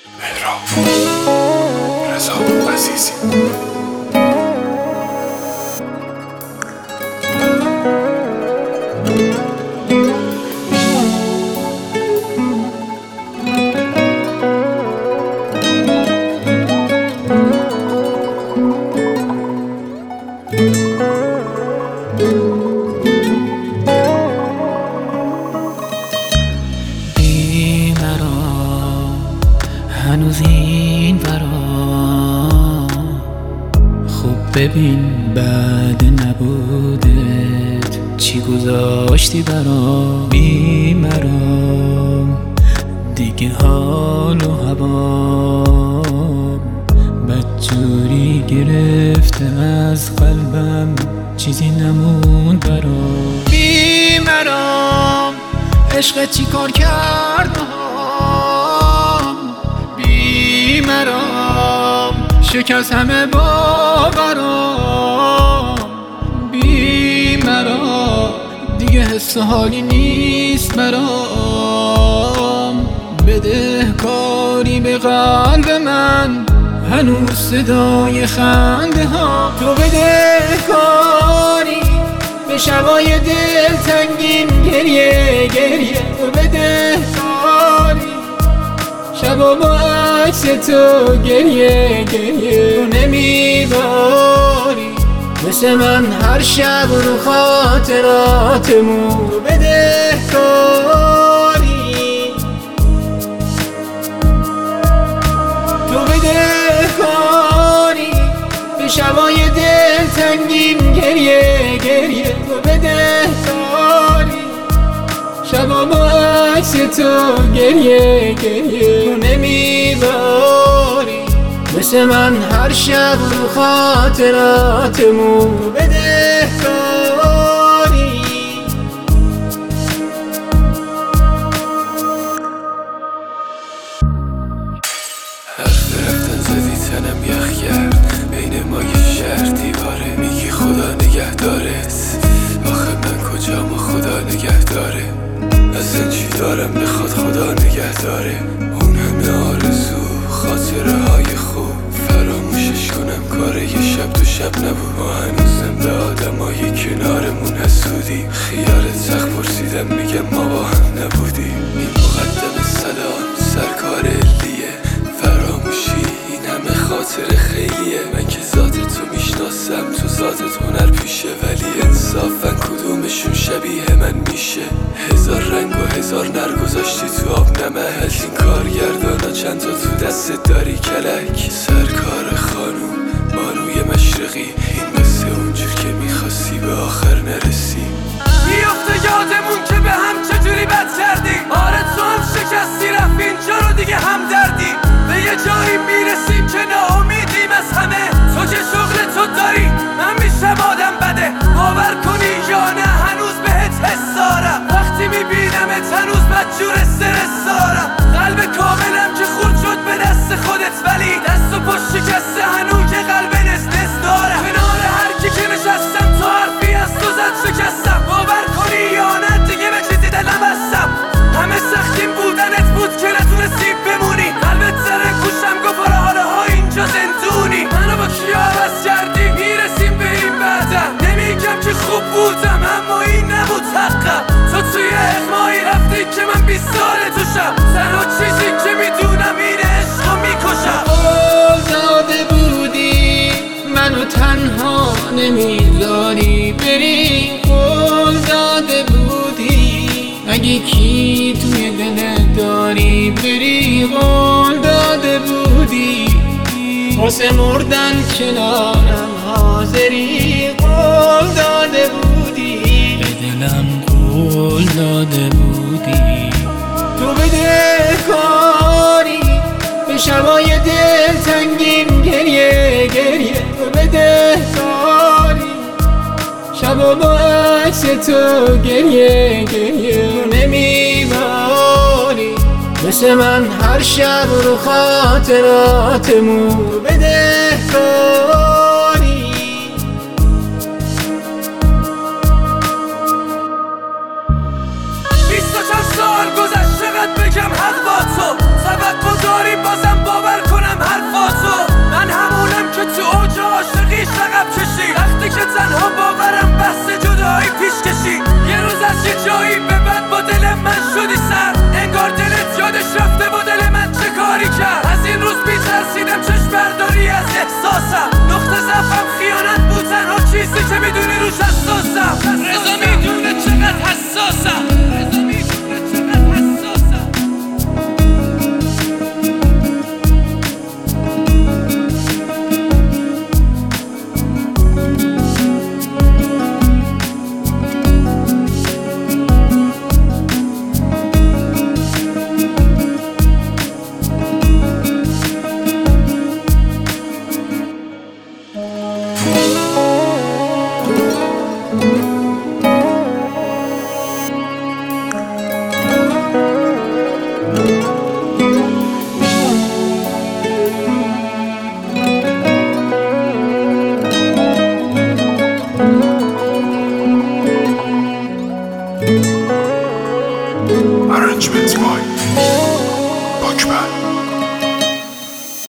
مهراب رضا عزیزی. هنوز این ورا خوب ببین بعد نبودت چی گذاشتی برام. بیمرام دیگه حال و هوام بدجوری گرفته از قلبم چیزی نموند برام. بیمرام عشق چی کار کرد مرام شکست همه باورام. بی مرام دیگه حس حالی نیست برام. بدهکاری به قلب من هنوز صدای خنده ها. تو بدهکاری به شبای دلتنگیم گریه گریه. تو بدهکاری شبا با عکس تو گریه گریه. تو نمیباری مثل من هر شب رو خاطراتمون. تو بدهکاری تو بدهکاری به شبای دلتنگیم گریه گریه. تو بدهکاری شبا با عکس تو گریه گریه. تو نمیباری مثل من هر شب رو خاطراتمون. بدهکاری حرف رفتن زدی تنم یخ کرد. بین ما یه شهر دیواره میگی خدا نگه دارت. آخه من کجام و خدا نگه داره. اصلا چی دارم بخواد خدا نگه داره. اون همه آرزو خاطره های خوب فراموشش کنم کار یه شب دو شب نبود. ما هنوزم به آدمای کنارمون حسودیم. خیارت سخت پرسیدم میگم ما با هم نبودیم. این مقدم سلام سرکار علیه. فراموشی این همه خاطره خیلیه. من که ذات تو میشناسم تو ذاتت هنر پیشه. ولی انصافا کدومشون شبیه من میشه. هزار رنگ و هزار نر گذاشتی تو آب نمک. از این کارگردانا چند تا تو دستت داری کلک. سرکار خانوم بانوی مشرقی. این قصه اونجور که میخواستی به آخر نرسی. بیافته یادمون که به هم چجوری بد کردی. آره تو هم شکستی رفت اینجا رو دیگه هم دردی. به یه جایی میرسیم که ناامیدیم از همه. تو که شغل تو داری من میشم آدم بده. باور کنی یا نه هنوز بهت حس دارم. وقتی میبینمت هنوز بدجور استرس دارم. قلب کاملم که خورد شد به دست خودت. ولی دست و پشت شکسته هنوز که قلب نس دارم. کنار هر کی که نشستم تو حرفی از تو زد شکستم. باور کنی یا نه دیگه به چیزی دلم بستم. همه سختیم بودنت بود که نتونستی بمونی. قلبت سر گوشم گفت حالا ها اینجا زندونی. منو با کیا عوض کردی میرسیم به این بعدم. نمیگم که خوب بودم اما این نبود حقم. تو توی اغمایی رفتی که من 20 ساله توشم. تنها چیزی که میدونم اینه عشقو میکشم. قول داده بودی منو تنها نمیذاری بری. قول داده بودی اگه کی توی دلت داری بری. قول داده بودی واسه مردن کنارم حاضری. قول داده بودی به دلم قول داده بودی. تو بدهکاری به شبای دلتنگیم گریه گریه. تو بدهکاری شبا با عکس تو گریه گریه. تو نمیباری مثل من هر شب رو خاطراتمون. بدهکاری 24 سال گذشت چقدر بگم حق با تو. توقع داری بازم یادش رفته و دل من چه کاری کرد. از این روز بی‌ترسیدم چشم برداری از احساسم. نقطه ضعفم خیانت بود، تنها چیزی که میدونی روش حساسم. رضا میدونه چقدر حساسم. رضا میدونه چقدر حساسم. Arrangements by Buckman.